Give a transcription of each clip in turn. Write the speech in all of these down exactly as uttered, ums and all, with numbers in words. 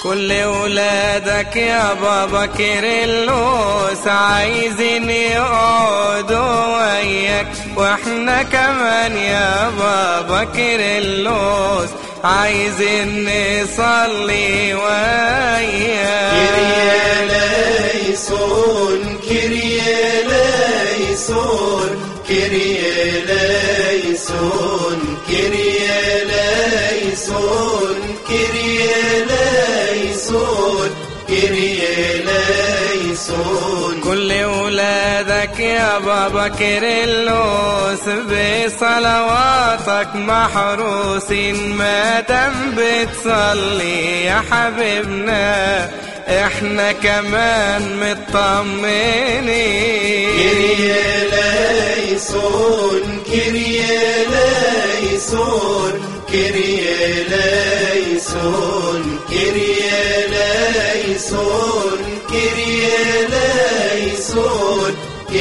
كل ولادك يا بابا كيرلس عايزين يقعدوا وياك، واحنا كمان يا بابا كيرلس عايزين نصلي وياك. كيرياليسون كيرياليسون كيرياليسون كيرياليسون كيرياليسون كيرياليسون. كل ولادك يا بابا كيرلس بصلواتك محروسين، ما دام بتصلي يا حبيبنا احنا كمان مطمنين. كيرياليسون كيرياليسون كيرياليسون كيرياليسون كيرياليسون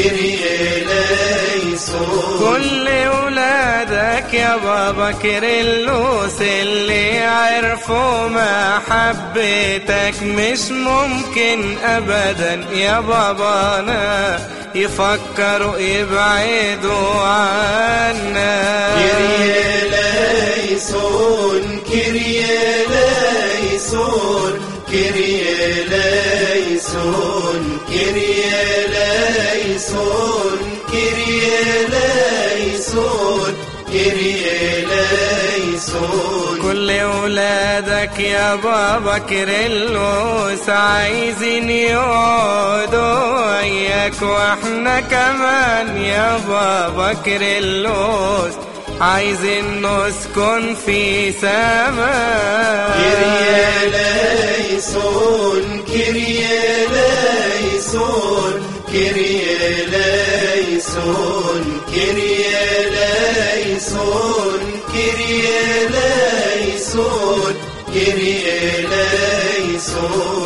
كيرياليسون. كل ولادك يا بابا كيرلس اللي عرفوا محبتك مش ممكن ابدا يا بابانا يفكروا يبعدوا عنا. كيرياليسون كيرياليسون كيرياليسون كيرياليسون كيرياليسون كيرياليسون. كل ولادك يا بابا كيرلس عايزين يقعدوا وياك، واحنا كمان يا بابا كيرلس عايزين نسكن في سماء. كيرياليسون كيرياليسون كيرياليسون كيرياليسون كيرياليسون كيرياليسون.